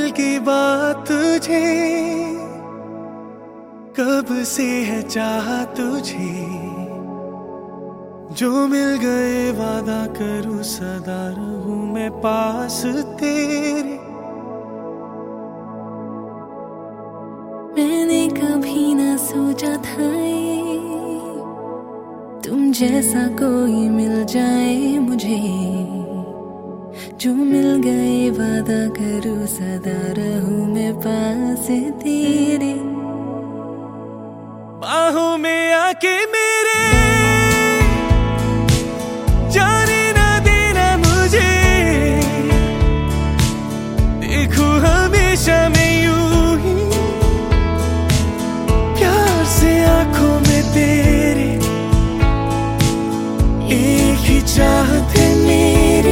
की बात तुझे, कब से है चाहा तुझे। जो मिल गए वादा करूं सदा रहूं मैं पास तेरे। मैंने कभी ना सोचा था ये तुम जैसा कोई मिल जाए मुझे। जो मिल गए वादा करूं सदा रहूं मैं पास तेरे। बाहों में आके मेरे जाने ना देना मुझे। देखूं हमेशा मैं यूं ही प्यार से आंखों में तेरे। एक ही चाहत है मेरी,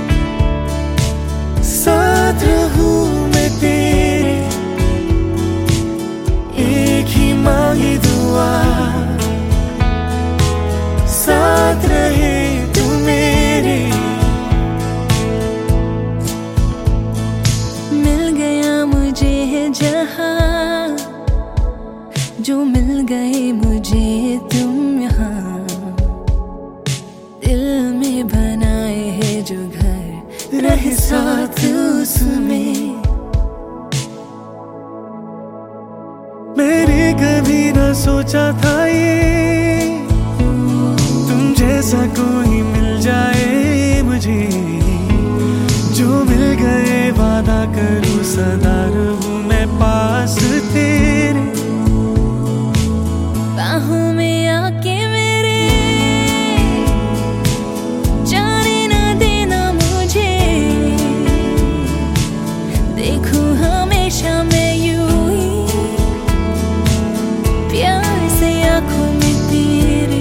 साथ रहूं मैं तेरे। एक ही मांगी दुआ, साथ रहे तू मेरे। मिल गया मुझे है जहां, जो मिल गए मुझे तुम यहाँ। दिल में बनाए है जो घर, रहे साथ उसमें। मैंने कभी ना सोचा था ये तुम जैसा कोई मिल जाए मुझे। जो मिल गए वादा करूं सदा रहूं मैं पास तेरे। बाहों में आके मेरे जाने ना देना मुझे। देखूं हमेशा मैं यूं ही प्यार से आंखों में तेरे।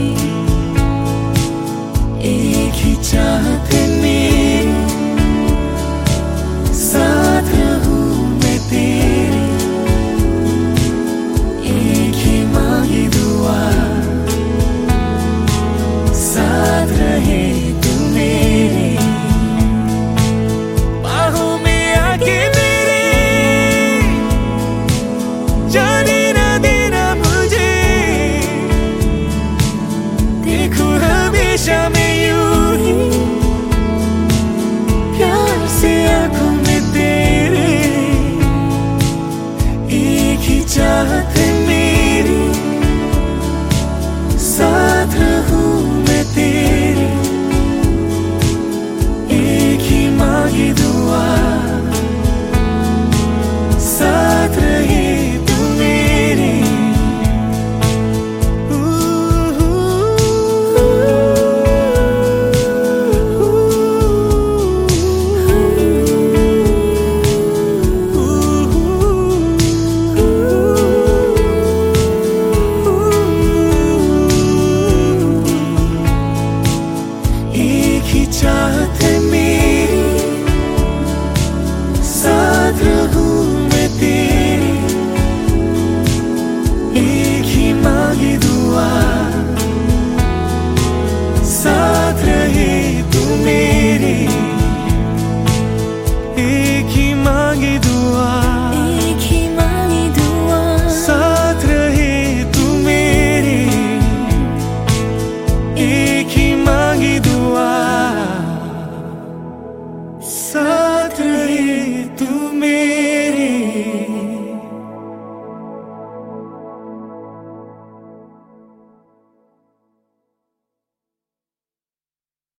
एक ही चाहत है मेरी, साथ रहूं मैं तेरे। एक ही मांगी दुआ, साथ रहे तू मेरे। बाहों में आके मेरे जाने ना देना मुझे। देखूं हमेशा मैं यूं ही प्यार से आंखों में तेरे। एक ही चाहत है मेरी, साथ रहूं मैं तेरे। एक ही मांगी दुआ, साथ रहे तू मेरे। एक ही चाहत है मेरी, साथ रहूं मैं तेरे। एक ही मांगी दुआ, साथ रहे तू मेरे।